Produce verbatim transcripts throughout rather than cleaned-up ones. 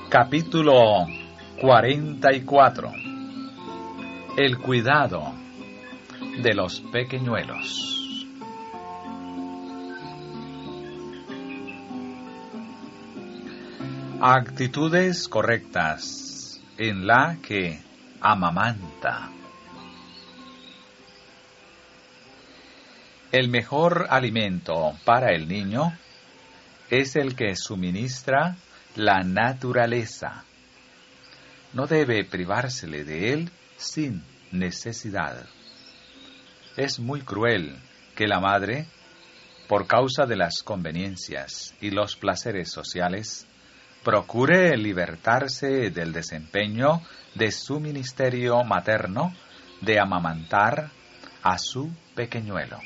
Capítulo cuarenta y cuatro. El cuidado de los pequeñuelos. Actitudes correctas en la que amamanta. El mejor alimento para el niño es el que suministra la naturaleza. No debe privársele de él sin necesidad. Es muy cruel que la madre, por causa de las conveniencias y los placeres sociales, procure libertarse del desempeño de su ministerio materno de amamantar a su pequeñuelo.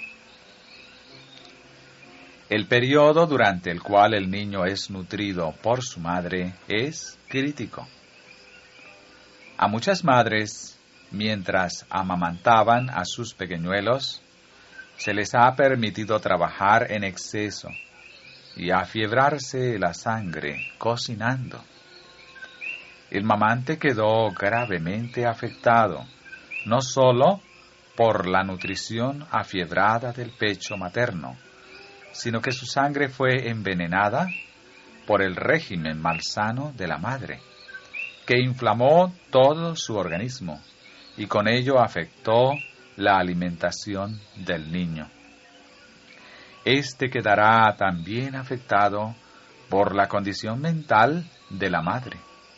El periodo durante el cual el niño es nutrido por su madre es crítico. A muchas madres, mientras amamantaban a sus pequeñuelos, se les ha permitido trabajar en exceso y afiebrarse la sangre cocinando. El mamante quedó gravemente afectado, no solo por la nutrición afiebrada del pecho materno, sino que su sangre fue envenenada por el régimen malsano de la madre, que inflamó todo su organismo y con ello afectó la alimentación del niño. Este quedará también afectado por la condición mental de la madre.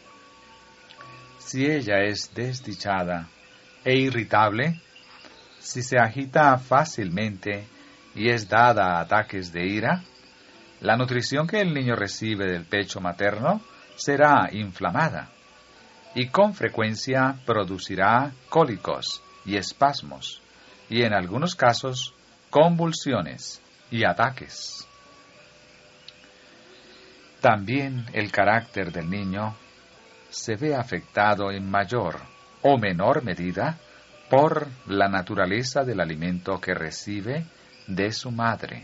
Si ella es desdichada e irritable, si se agita fácilmente y es dada a ataques de ira, la nutrición que el niño recibe del pecho materno será inflamada y con frecuencia producirá cólicos y espasmos y en algunos casos convulsiones y ataques. También el carácter del niño se ve afectado en mayor o menor medida por la naturaleza del alimento que recibe de su madre.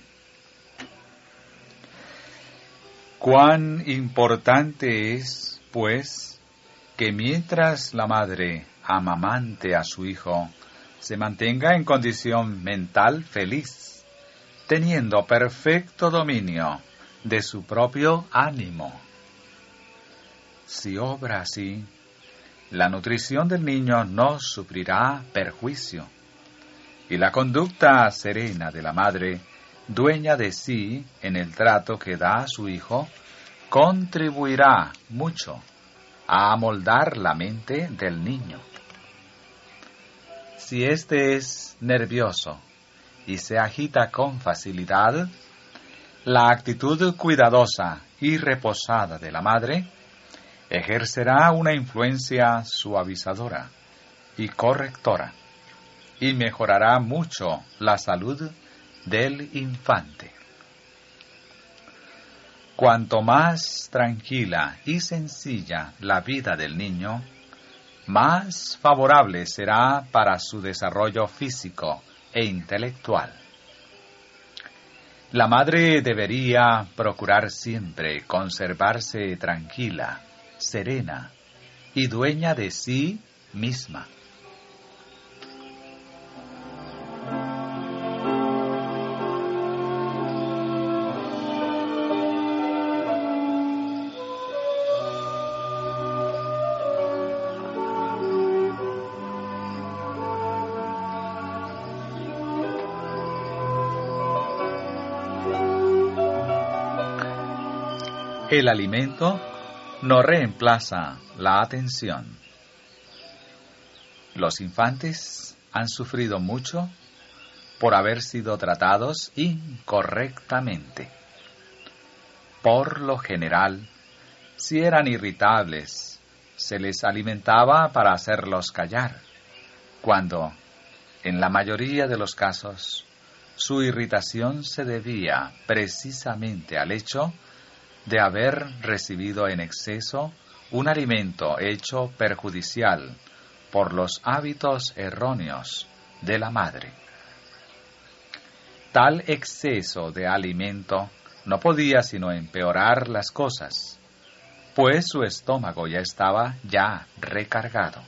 Cuán importante es, pues, que mientras la madre amamante a su hijo, se mantenga en condición mental feliz, teniendo perfecto dominio de su propio ánimo. Si obra así, la nutrición del niño no sufrirá perjuicio, y la conducta serena de la madre, dueña de sí en el trato que da a su hijo, contribuirá mucho a amoldar la mente del niño. Si éste es nervioso y se agita con facilidad, la actitud cuidadosa y reposada de la madre ejercerá una influencia suavizadora y correctora, y mejorará mucho la salud del infante. Cuanto más tranquila y sencilla la vida del niño, más favorable será para su desarrollo físico e intelectual. La madre debería procurar siempre conservarse tranquila, serena y dueña de sí misma. El alimento no reemplaza la atención. Los infantes han sufrido mucho por haber sido tratados incorrectamente. Por lo general, si eran irritables, se les alimentaba para hacerlos callar, cuando, en la mayoría de los casos, su irritación se debía precisamente al hecho de haber recibido en exceso un alimento hecho perjudicial por los hábitos erróneos de la madre. Tal exceso de alimento no podía sino empeorar las cosas, pues su estómago ya estaba ya recargado.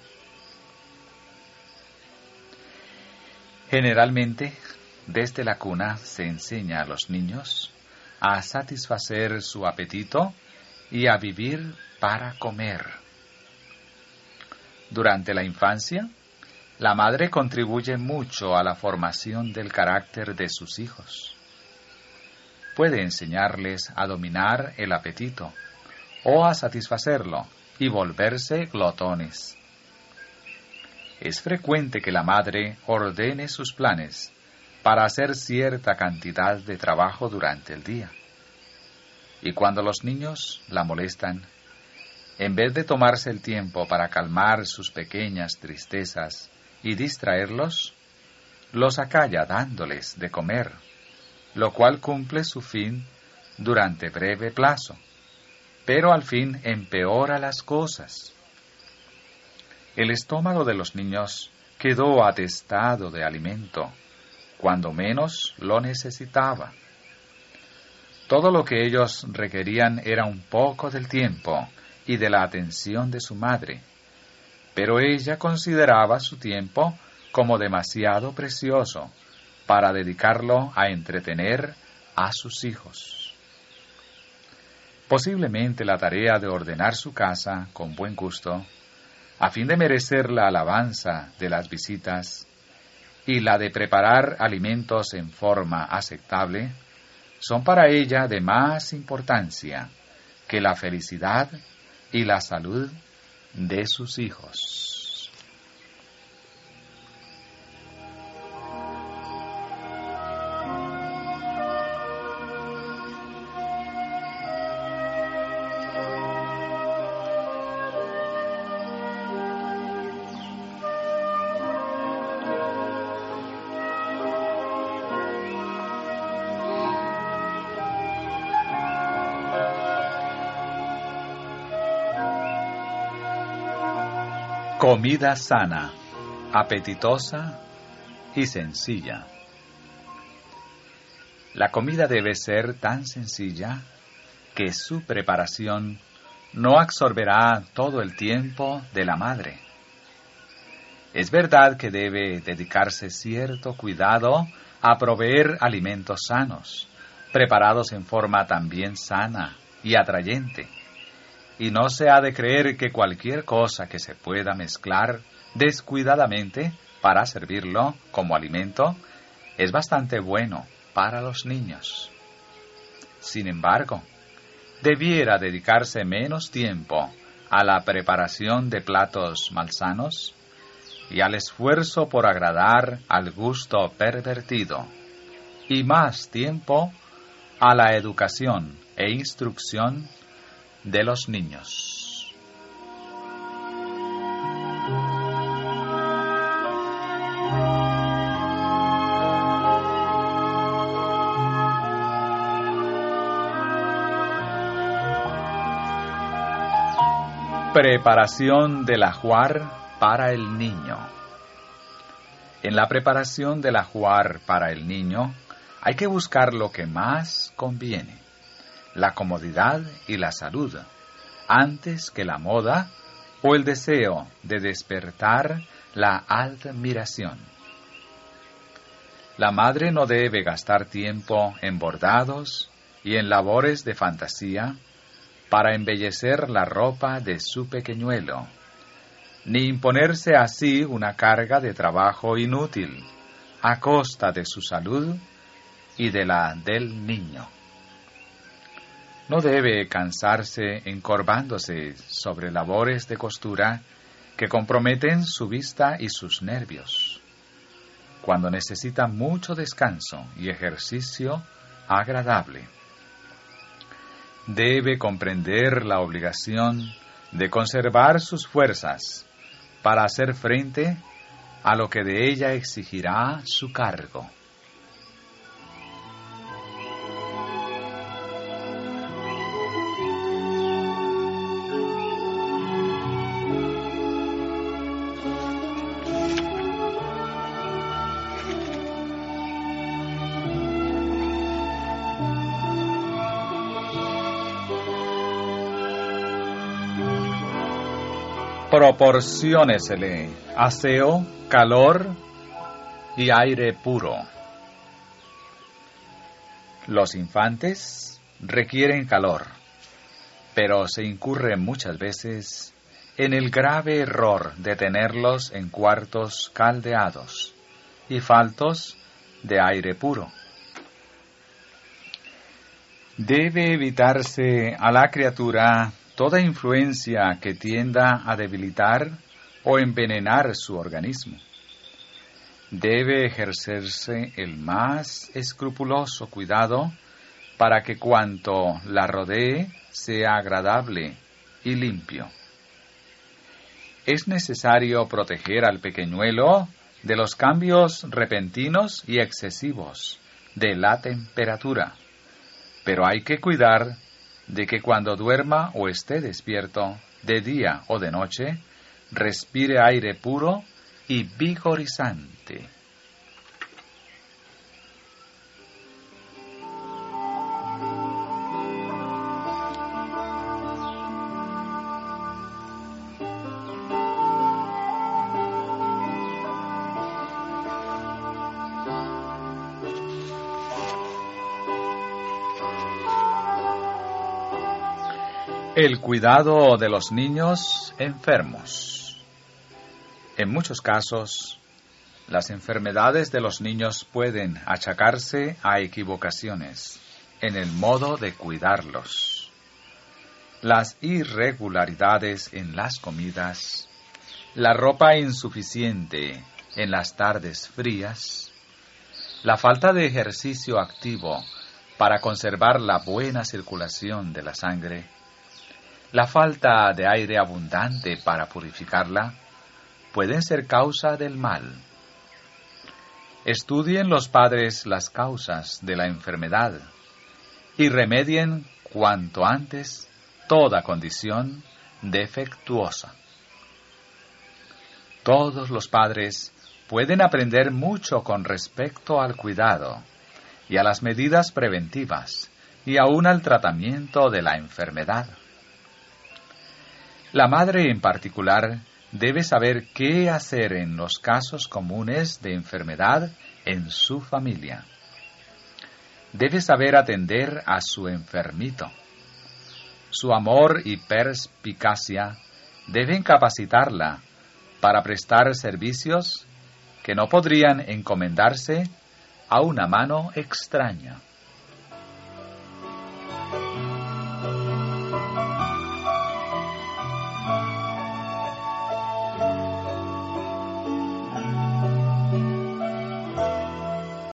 Generalmente, desde la cuna se enseña a los niños a satisfacer su apetito y a vivir para comer. Durante la infancia, la madre contribuye mucho a la formación del carácter de sus hijos. Puede enseñarles a dominar el apetito o a satisfacerlo y volverse glotones. Es frecuente que la madre ordene sus planes para hacer cierta cantidad de trabajo durante el día. Y cuando los niños la molestan, en vez de tomarse el tiempo para calmar sus pequeñas tristezas y distraerlos, los acalla dándoles de comer, lo cual cumple su fin durante breve plazo, pero al fin empeora las cosas. El estómago de los niños quedó atestado de alimento, cuando menos lo necesitaba. Todo lo que ellos requerían era un poco del tiempo y de la atención de su madre, pero ella consideraba su tiempo como demasiado precioso para dedicarlo a entretener a sus hijos. Posiblemente la tarea de ordenar su casa con buen gusto, a fin de merecer la alabanza de las visitas, y la de preparar alimentos en forma aceptable, son para ella de más importancia que la felicidad y la salud de sus hijos. Comida sana, apetitosa y sencilla. La comida debe ser tan sencilla que su preparación no absorberá todo el tiempo de la madre. Es verdad que debe dedicarse cierto cuidado a proveer alimentos sanos, preparados en forma también sana y atrayente. Y no se ha de creer que cualquier cosa que se pueda mezclar descuidadamente para servirlo como alimento es bastante bueno para los niños. Sin embargo, debiera dedicarse menos tiempo a la preparación de platos malsanos y al esfuerzo por agradar al gusto pervertido, y más tiempo a la educación e instrucción de los niños. Preparación del ajuar para el niño. En la preparación del ajuar para el niño hay que buscar lo que más conviene, la comodidad y la salud, antes que la moda o el deseo de despertar la admiración. La madre no debe gastar tiempo en bordados y en labores de fantasía para embellecer la ropa de su pequeñuelo, ni imponerse así una carga de trabajo inútil a costa de su salud y de la del niño. No debe cansarse encorvándose sobre labores de costura que comprometen su vista y sus nervios, cuando necesita mucho descanso y ejercicio agradable. Debe comprender la obligación de conservar sus fuerzas para hacer frente a lo que de ella exigirá su cargo. Proporciónesele aseo, calor y aire puro. Los infantes requieren calor, pero se incurre muchas veces en el grave error de tenerlos en cuartos caldeados y faltos de aire puro. Debe evitarse a la criatura toda influencia que tienda a debilitar o envenenar su organismo. Debe ejercerse el más escrupuloso cuidado para que cuanto la rodee sea agradable y limpio. Es necesario proteger al pequeñuelo de los cambios repentinos y excesivos de la temperatura, pero hay que cuidar de que cuando duerma o esté despierto, de día o de noche, respire aire puro y vigorizante. El cuidado de los niños enfermos. En muchos casos, las enfermedades de los niños pueden achacarse a equivocaciones en el modo de cuidarlos. Las irregularidades en las comidas, la ropa insuficiente en las tardes frías, la falta de ejercicio activo para conservar la buena circulación de la sangre, la falta de aire abundante para purificarla, pueden ser causa del mal. Estudien los padres las causas de la enfermedad y remedien cuanto antes toda condición defectuosa. Todos los padres pueden aprender mucho con respecto al cuidado y a las medidas preventivas y aún al tratamiento de la enfermedad. La madre en particular debe saber qué hacer en los casos comunes de enfermedad en su familia. Debe saber atender a su enfermito. Su amor y perspicacia deben capacitarla para prestar servicios que no podrían encomendarse a una mano extraña.